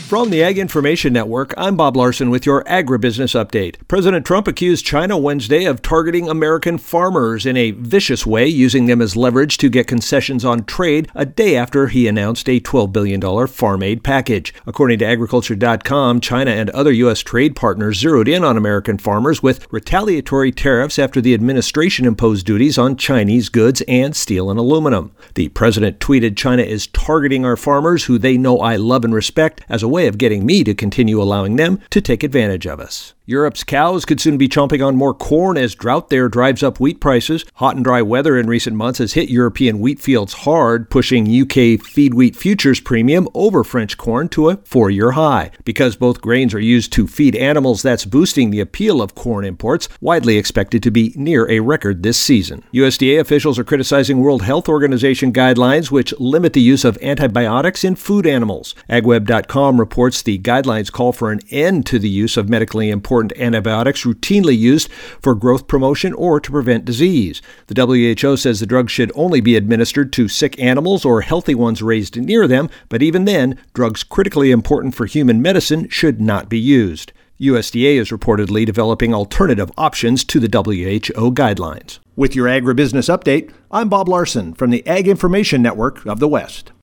From the Ag Information Network, I'm Bob Larson with your agribusiness update. President Trump accused China Wednesday of targeting American farmers in a vicious way, using them as leverage to get concessions on trade a day after he announced a $12 billion farm aid package. According to Agriculture.com, China and other U.S. trade partners zeroed in on American farmers with retaliatory tariffs after the administration imposed duties on Chinese goods and steel and aluminum. The president tweeted, "China is targeting our farmers, who they know I love and respect, as a way of getting me to continue allowing them to take advantage of us." Europe's cows could soon be chomping on more corn as drought there drives up wheat prices. Hot and dry weather in recent months has hit European wheat fields hard, pushing UK feed wheat futures premium over French corn to a 4-year high. Because both grains are used to feed animals, that's boosting the appeal of corn imports, widely expected to be near a record this season. USDA officials are criticizing World Health Organization guidelines which limit the use of antibiotics in food animals. AgWeb.com reports the guidelines call for an end to the use of medically important antibiotics routinely used for growth promotion or to prevent disease. The WHO says the drugs should only be administered to sick animals or healthy ones raised near them, but even then, drugs critically important for human medicine should not be used. USDA is reportedly developing alternative options to the WHO guidelines. With your agribusiness update, I'm Bob Larson from the Ag Information Network of the West.